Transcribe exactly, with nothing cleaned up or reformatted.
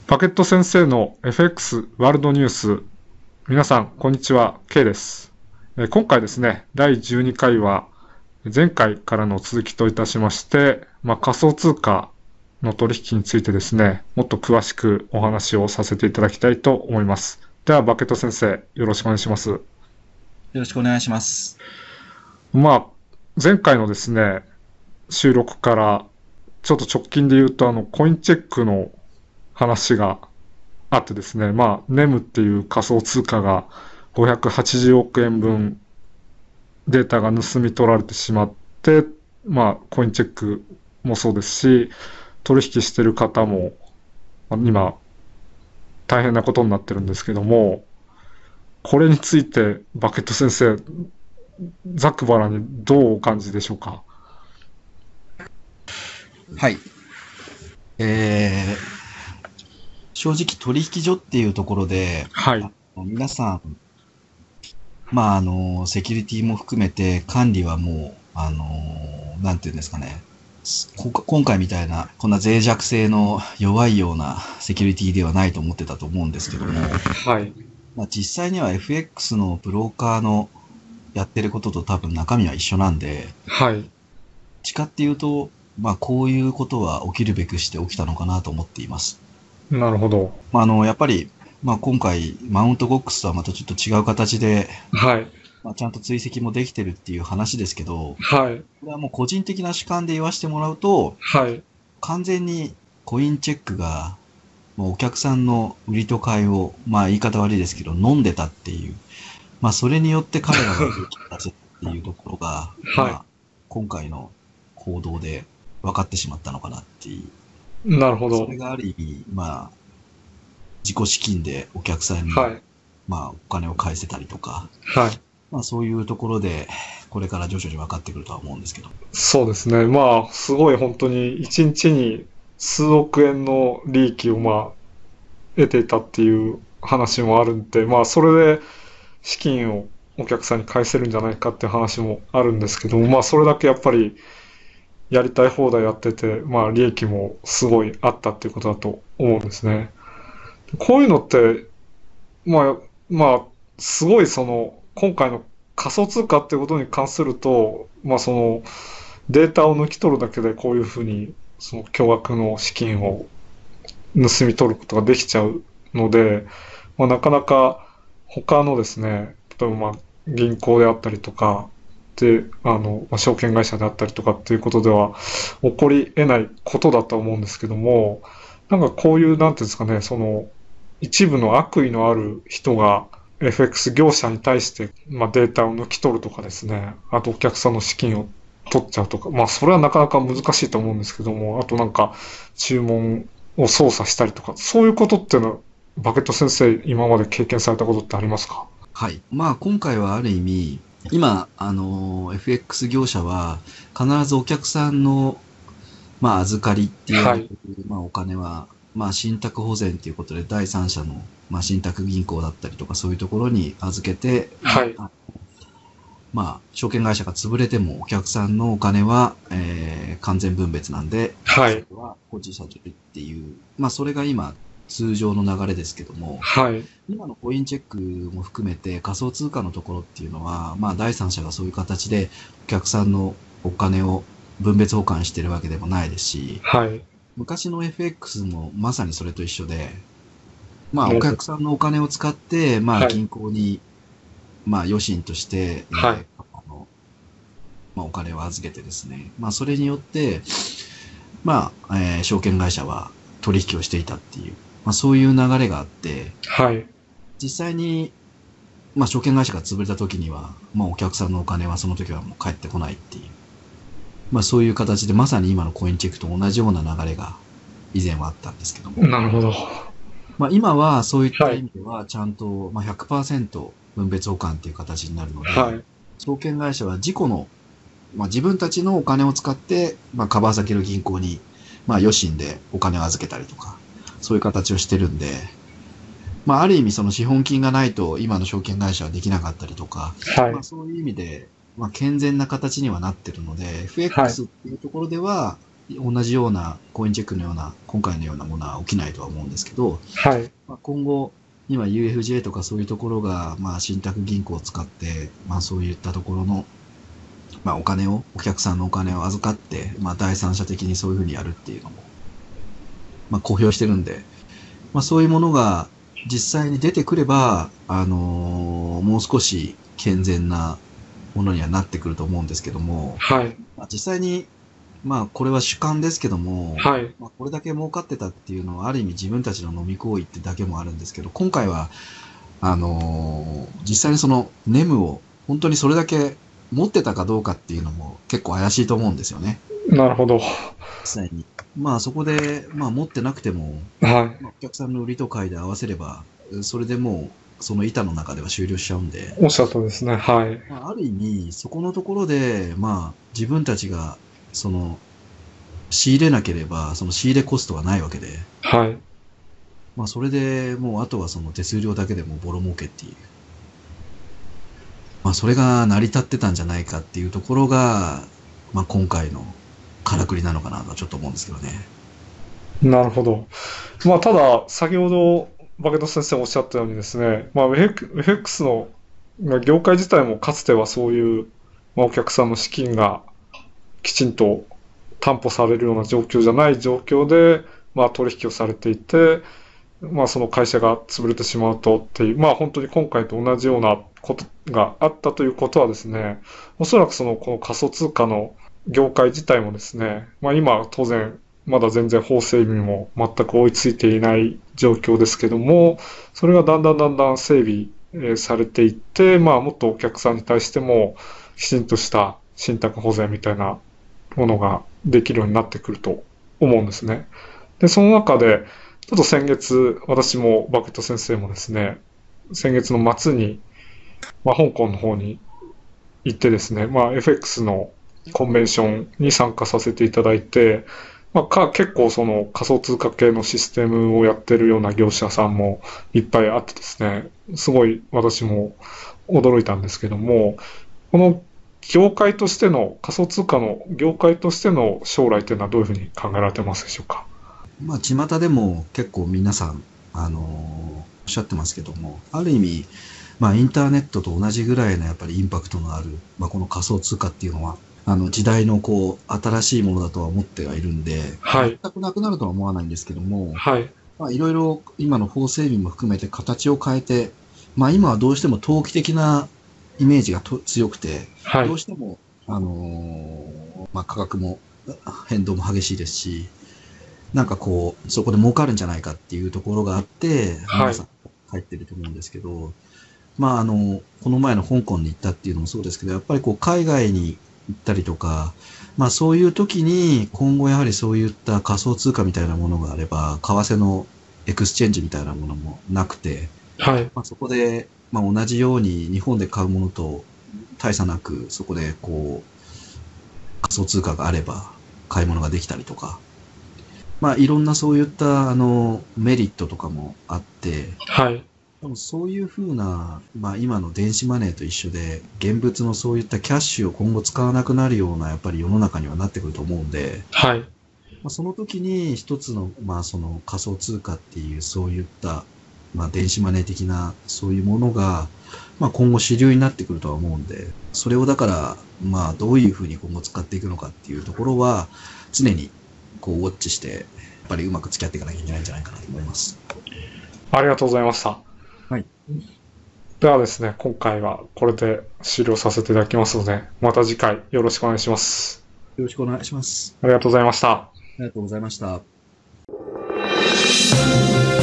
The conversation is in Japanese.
パケット先生の エフエックス ワールドニュース。皆さん、こんにちは。K です。えー今回ですね、だいじゅうにかいは、前回からの続きといたしまして、まあ、仮想通貨の取引についてですね、もっと詳しくお話をさせていただきたいと思います。では、バケット先生、よろしくお願いします。 よろしくお願いします。 まあ、前回のですね、収録から、ちょっと直近で言うと、あの、コインチェックの話があってですね、まあ、ネムっていう仮想通貨がごひゃくはちじゅうおくえんぶんデータが盗み取られてしまって、まあ、コインチェックもそうですし、取引してる方も、まあ今、大変なことになってるんですけども、これについて、バケット先生、ざっくばらんにどうお感じでしょうか？ はい。えー、正直取引所っていうところで、 はい。 あの皆さん、まあ、あの、セキュリティも含めて管理はもう、あの、なんていうんですかね。こ今回みたいな、こんな脆弱性の弱いようなセキュリティではないと思ってたと思うんですけども、 はい。 まあ、実際には エフエックス のブローカーのやってることと多分中身は一緒なんで、 はい。 誓って言うと、まあ、こういうことは起きるべくして起きたのかなと思っています。 なるほど。 まあ、あの、やっぱり、まあ、今回、マウントボックスとはまたちょっと違う形で、 はい。 まあ、ちゃんと追跡もできてるっていう話ですけど、 はい。 これはもう個人的な主観で言わせてもらうと、 はい。 完全にコインチェックが、もうお客さんの売りと買いを、まあ言い方悪いですけど、飲んでたっていう、まあそれによって彼らが利益を出せっていうところが、まはあ今回の行動で分かってしまったのかなっていう。 い。なるほど。 それがある意味、まあ自己資金でお客さんに、 はい。 まあお金を返せたりとか、 はい。 まあそういうところで、これから徐々に分かってくるとは思うんですけど。 そうですね。まあ、すごい本当にいちにちに数億円の利益をまあ得ていたっていう話もあるんで、まあそれで資金をお客さんに返せるんじゃないかっていう話もあるんですけども、まあそれだけやっぱりやりたい放題やってて、まあ利益もすごいあったっていうことだと思うんですね。こういうのって、まあ、まあ、すごいその、今回の仮想通貨っていうことに関すると、まあその、データを抜き取るだけでこういうふうに、その巨額の資金を盗み取ることができちゃうので、まあ、なかなか他のですね、例えばまあ銀行であったりとか、で、あの、まあ、証券会社であったりとかっていうことでは起こり得ないことだと思うんですけども、なんかこういう、なんていうんですかね、その、一部の悪意のある人が エフエックス 業者に対して、まあ、データを抜き取るとかですね、あとお客さんの資金を取っちゃうとか、まあそれはなかなか難しいと思うんですけども、あとなんか注文を操作したりとか、そういうことっていうのは、バケット先生、今まで経験されたことってありますか？ はい。まあ今回はある意味、今、あの、エフエックス 業者は必ずお客さんの、まあ預かりって言わはい。 れている、まあお金は、まあ信託保全ということで第三者の、まあ信託銀行だったりとかそういうところに預けて、 はい。 あまあ証券会社が潰れてもお客さんのお金は、えー完全分別なんで、 はい。 それは保持されるっていう、まあそれが今通常の流れですけども、 はい。 今のコインチェックも含めて仮想通貨のところっていうのは、まあ第三者がそういう形でお客さんのお金を分別保管してるわけでもないですし、 はい。 昔の エフエックス もまさにそれと一緒で、まあおなるほど。 客さんのお金を使って、まあはい。 銀行に、まあ余震として、 はい。 えーあのまあ、お金を預けてですね、まあそれによって、まあ、えー証券会社は取引をしていたっていう、まあそういう流れがあって、 はい。 実際にまあ、証券会社が潰れた時には、まあ、お客さんのお金はその時はもう返ってこないっていう、まあ、そういう形でまさに今のコインチェックと同じような流れが以前はあったんですけども、 なるほど。 まあ、今はそういったはい。 意味ではちゃんと、まあ、ひゃくパーセント分別保管っていう形になるので、 はい。 証券会社は自己の、まあ、自分たちのお金を使って、まあ、カバー先の銀行に、まあ、余震でお金を預けたりとか、そういう形をしてるんで、まあ、ある意味その資本金がないと今の証券会社はできなかったりとか、まあ、 はい。 そういう意味で、まあ、健全な形にはなってるので、 はい。 エフエックス っていうところでは、 同じようなコインチェックのような、今回のようなものは起きないとは思うんですけど、 はい。 まあ、今後、今 ユーエフジェー とかそういうところが、まあ、信託銀行を使って、まあ、そういったところの、まあ、お金を、お客さんのお金を預かって、まあ、第三者的にそういうふうにやるっていうのも、まあ、公表してるんで、まあ、そういうものが実際に出てくれば、あのーもう少し健全なものにはなってくると思うんですけども、 はい。 まあ、実際に、まあ、これは主観ですけども、 はい。 まあ、これだけ儲かってたっていうのは、ある意味自分たちの飲み行為ってだけもあるんですけど、今回は、あのー実際にそのネムを本当にそれだけ持ってたかどうかっていうのも結構怪しいと思うんですよね。 なるほど。 実際に。まあそこで、まあ持ってなくても、 はまあお客さんの売りと買いで合わせれば、それでもうその板の中では終了しちゃうんで、 い。おっしゃったですね。はい。 まあ、ある意味そこのところで、まあ自分たちがその仕入れなければ、その仕入れコストはないわけで、 はい。 まあそれでもうあとはその手数料だけでもボロ儲けっていう。まあ、それが成り立ってたんじゃないかっていうところが、まあ、今回のからくりなのかなとはちょっと思うんですけどね。 なるほど。まあ、ただ、先ほど、バケト先生おっしゃったようにですね、まあ、エフエックス のまあ業界自体もかつてはそういう、まあ、お客さんの資金がきちんと担保されるような状況じゃない状況で、まあ、取引をされていて、まあ、その会社が潰れてしまうとっていう、まあ、本当に今回と同じようなことがあったということはですね、おそらくそのこの仮想通貨の業界自体もですね、まあ、今当然まだ全然法整備も全く追いついていない状況ですけども、それがだんだんだんだん整備えーされていって、まあ、もっとお客さんに対してもきちんとした信託保全みたいなものができるようになってくると思うんですね。で、その中で、ちょっと先月、私もバケット先生もですね、先月の末に、まあ、香港の方に行ってですね、まあ、エフエックス のコンベンションに参加させていただいて、まあ、か結構その仮想通貨系のシステムをやってるような業者さんもいっぱいあってですね、すごい私も驚いたんですけども、この業界としての、仮想通貨の業界としての将来というのはどういうふうに考えられてますでしょうか？ まあ、巷でも結構皆さん、あのーおっしゃってますけども、ある意味、まあ、インターネットと同じぐらいのやっぱりインパクトのある、まあ、この仮想通貨っていうのは、あの、時代のこう、新しいものだとは思ってはいるんで、 はい、 全くなくなるとは思わないんですけども、 はい、 まあ、いろいろ今の法整備も含めて形を変えて、まあ、今はどうしても投機的なイメージがと強くて、 はい、 どうしても、あのーまあ、価格も変動も激しいですし、なんかこう、そこで儲かるんじゃないかっていうところがあって、 はい、 皆さん入ってると思うんですけど、まああの、この前の香港に行ったっていうのもそうですけど、やっぱりこう海外に行ったりとか、まあそういう時に今後やはりそういった仮想通貨みたいなものがあれば、為替のエクスチェンジみたいなものもなくて、 はい、 まあそこで、まあ同じように日本で買うものと大差なく、そこでこう仮想通貨があれば買い物ができたりとか、まあいろんなそういったあのメリットとかもあって、 はい、 でもそういうふうな、まあ今の電子マネーと一緒で、現物のそういったキャッシュを今後使わなくなるような、やっぱり世の中にはなってくると思うんで、 はい、 まあ、その時に一つの、まあその仮想通貨っていうそういった、まあ電子マネー的なそういうものが、まあ今後主流になってくるとは思うんで、それをだから、まあどういうふうに今後使っていくのかっていうところは、常にこうウォッチして、やっぱりうまく付き合っていかなきゃいけないんじゃないかなと思います。 ありがとうございました。 はい。 ではですね、今回はこれで終了させていただきますので、また次回よろしくお願いします。 よろしくお願いします。 ありがとうございました。 ありがとうございました。